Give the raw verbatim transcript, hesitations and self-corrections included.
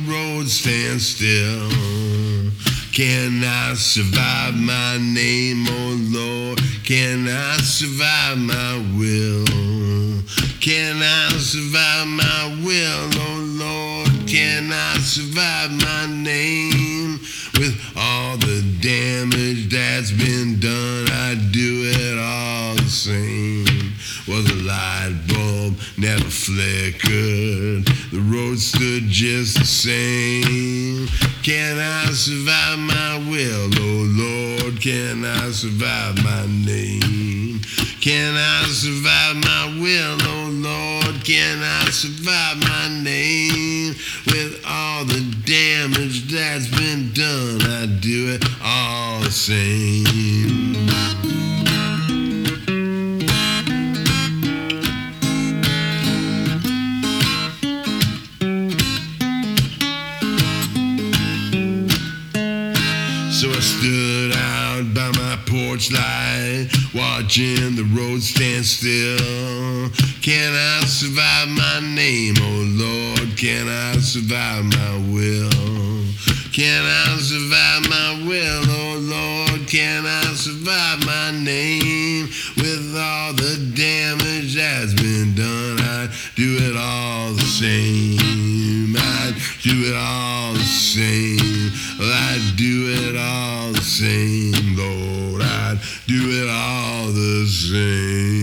road stand still. Can I survive my name, oh Lord? Can I survive my will? Can I survive my will, oh Lord? Can I survive my name? With all the damage that's been done, I'd do it all the same. Well, the light bulb never flickered, the road stood just the same. Can I survive my will, oh Lord? Can I survive my name? Can I survive my will, oh Lord? Can I survive my name? With all the damage that's been done, I do it all the same. So I stood out by my porch light, watching the road stand still. Can I survive my name, oh Lord? Can I survive my will? Can I survive my will, oh Lord? Can I survive my name? With all the damage that's been done, I'd do it all the same. I'd do it all the same. I'd do it all the same, Lord. I'd do it all the same.